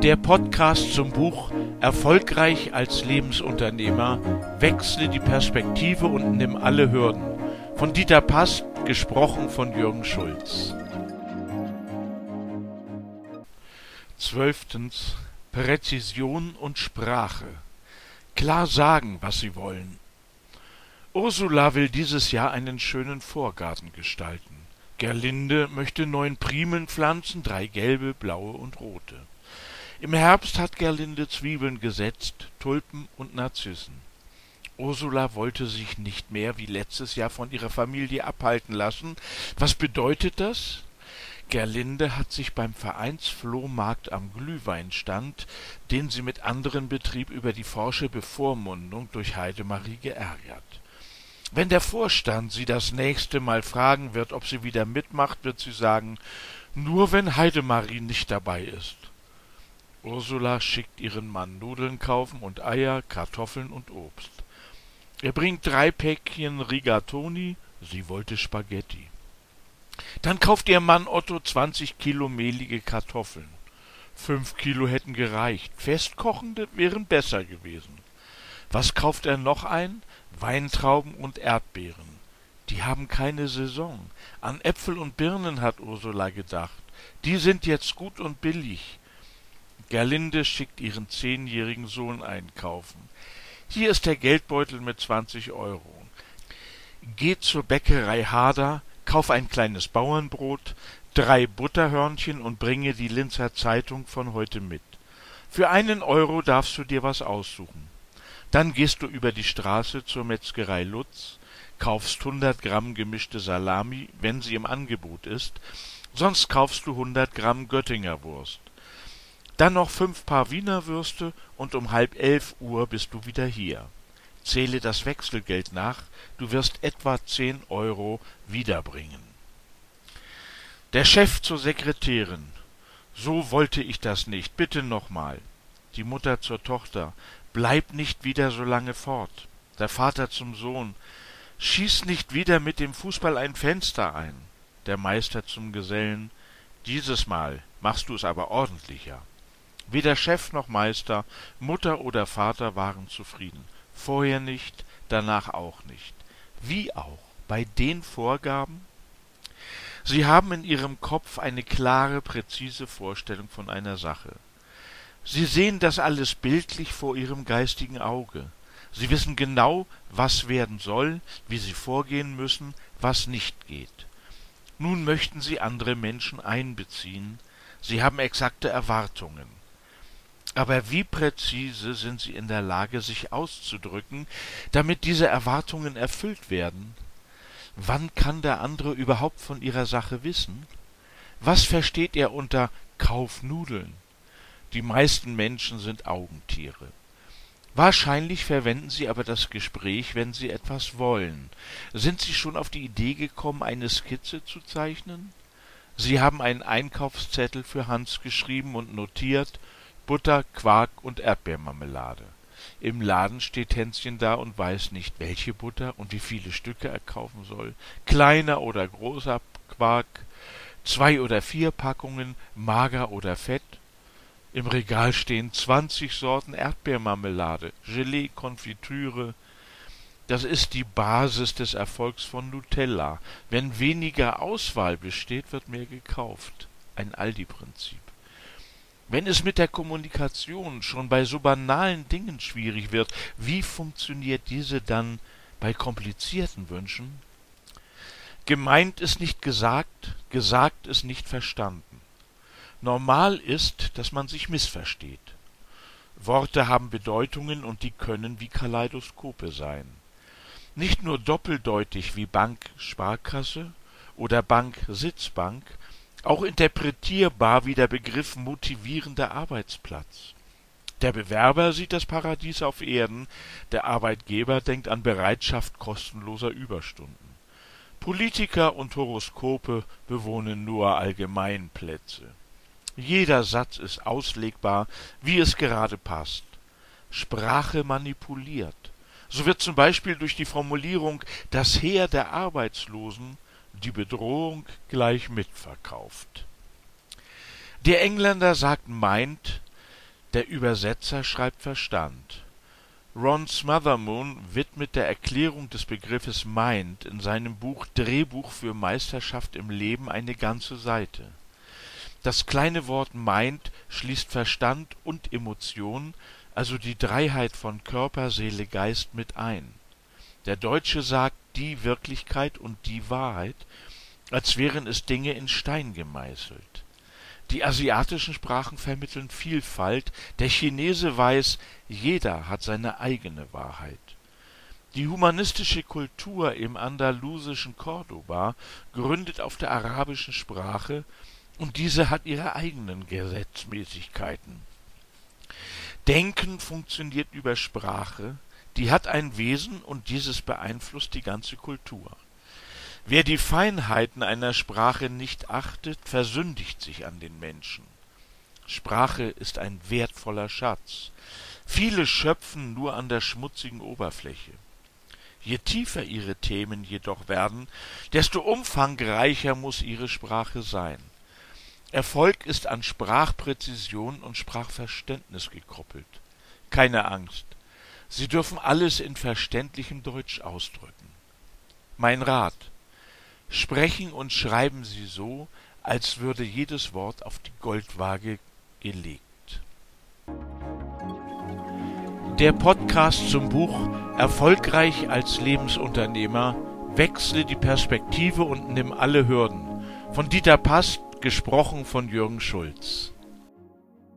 Der Podcast zum Buch Erfolgreich als Lebensunternehmer, wechsle die Perspektive und nimm alle Hürden. Von Dieter Past, gesprochen von Jürgen Schulz. 12. Präzision und Sprache. Klar sagen, was sie wollen. Ursula will dieses Jahr einen schönen Vorgarten gestalten. Gerlinde möchte 9 Primeln pflanzen, 3 gelbe, blaue und rote. Im Herbst hat Gerlinde Zwiebeln gesetzt, Tulpen und Narzissen. Ursula wollte sich nicht mehr wie letztes Jahr von ihrer Familie abhalten lassen. Was bedeutet das? Gerlinde hat sich beim Vereinsflohmarkt am Glühweinstand, den sie mit anderen betrieb, über die forsche Bevormundung durch Heidemarie geärgert. Wenn der Vorstand sie das nächste Mal fragen wird, ob sie wieder mitmacht, wird sie sagen, nur wenn Heidemarie nicht dabei ist. Ursula schickt ihren Mann Nudeln kaufen und Eier, Kartoffeln und Obst. Er bringt 3 Päckchen Rigatoni, sie wollte Spaghetti. Dann kauft ihr Mann Otto 20 Kilo mehlige Kartoffeln. 5 Kilo hätten gereicht, festkochende wären besser gewesen. Was kauft er noch ein? Weintrauben und Erdbeeren. Die haben keine Saison. An Äpfel und Birnen hat Ursula gedacht. Die sind jetzt gut und billig. Gerlinde schickt ihren 10-jährigen Sohn einkaufen. Hier ist der Geldbeutel mit 20 €. Geh zur Bäckerei Harder, kauf ein kleines Bauernbrot, 3 Butterhörnchen und bringe die Linzer Zeitung von heute mit. Für 1 € darfst du dir was aussuchen. Dann gehst du über die Straße zur Metzgerei Lutz, kaufst 100 Gramm gemischte Salami, wenn sie im Angebot ist, sonst kaufst du 100 Gramm Göttinger Wurst. Dann noch 5 Paar Wiener Würste und um 10:30 bist du wieder hier. Zähle das Wechselgeld nach, du wirst etwa 10 € wiederbringen. Der Chef zur Sekretärin. So wollte ich das nicht, bitte nochmal. Die Mutter zur Tochter. Bleib nicht wieder so lange fort. Der Vater zum Sohn. Schieß nicht wieder mit dem Fußball ein Fenster ein. Der Meister zum Gesellen. Dieses Mal machst du es aber ordentlicher. Weder Chef noch Meister, Mutter oder Vater waren zufrieden. Vorher nicht, danach auch nicht. Wie auch? Bei den Vorgaben? Sie haben in ihrem Kopf eine klare, präzise Vorstellung von einer Sache. Sie sehen das alles bildlich vor ihrem geistigen Auge. Sie wissen genau, was werden soll, wie sie vorgehen müssen, was nicht geht. Nun möchten sie andere Menschen einbeziehen. Sie haben exakte Erwartungen. Aber wie präzise sind sie in der Lage, sich auszudrücken, damit diese Erwartungen erfüllt werden? Wann kann der andere überhaupt von ihrer Sache wissen? Was versteht er unter Kauf Nudeln? Die meisten Menschen sind Augentiere. Wahrscheinlich verwenden sie aber das Gespräch, wenn sie etwas wollen. Sind sie schon auf die Idee gekommen, eine Skizze zu zeichnen? Sie haben einen Einkaufszettel für Hans geschrieben und notiert Butter, Quark und Erdbeermarmelade. Im Laden steht Hänschen da und weiß nicht, welche Butter und wie viele Stücke er kaufen soll. Kleiner oder großer Quark, 2 oder 4 Packungen, mager oder fett. Im Regal stehen 20 Sorten Erdbeermarmelade, Gelee, Konfitüre. Das ist die Basis des Erfolgs von Nutella. Wenn weniger Auswahl besteht, wird mehr gekauft. Ein Aldi-Prinzip. Wenn es mit der Kommunikation schon bei so banalen Dingen schwierig wird, wie funktioniert diese dann bei komplizierten Wünschen? Gemeint ist nicht gesagt, gesagt ist nicht verstanden. Normal ist, dass man sich missversteht. Worte haben Bedeutungen und die können wie Kaleidoskope sein. Nicht nur doppeldeutig wie Bank, Sparkasse oder Bank, Sitzbank, auch interpretierbar wie der Begriff motivierender Arbeitsplatz. Der Bewerber sieht das Paradies auf Erden, der Arbeitgeber denkt an Bereitschaft kostenloser Überstunden. Politiker und Horoskope bewohnen nur Allgemeinplätze. Jeder Satz ist auslegbar, wie es gerade passt. Sprache manipuliert. So wird zum Beispiel durch die Formulierung »das Heer der Arbeitslosen« die Bedrohung gleich mitverkauft. Der Engländer sagt meint, Der Übersetzer schreibt Verstand. Ron Smothermoon widmet der Erklärung des Begriffes Mind in seinem Buch Drehbuch für Meisterschaft im Leben eine ganze Seite. Das kleine Wort Mind schließt Verstand und Emotion, also die Dreiheit von Körper, Seele, Geist mit ein. Der Deutsche sagt die Wirklichkeit und die Wahrheit, als wären es Dinge in Stein gemeißelt. Die asiatischen Sprachen vermitteln Vielfalt, der Chinese weiß, jeder hat seine eigene Wahrheit. Die humanistische Kultur im andalusischen Cordoba gründet auf der arabischen Sprache, und diese hat ihre eigenen Gesetzmäßigkeiten. Denken funktioniert über Sprache, die hat ein Wesen und dieses beeinflusst die ganze Kultur. Wer die Feinheiten einer Sprache nicht achtet, versündigt sich an den Menschen. Sprache ist ein wertvoller Schatz. Viele schöpfen nur an der schmutzigen Oberfläche. Je tiefer ihre Themen jedoch werden, desto umfangreicher muss ihre Sprache sein. Erfolg ist an Sprachpräzision und Sprachverständnis gekoppelt. Keine Angst. Sie dürfen alles in verständlichem Deutsch ausdrücken. Mein Rat: Sprechen und schreiben Sie so, als würde jedes Wort auf die Goldwaage gelegt. Der Podcast zum Buch Erfolgreich als Lebensunternehmer. Wechsle die Perspektive und nimm alle Hürden. Von Dieter Past, gesprochen von Jürgen Schulz.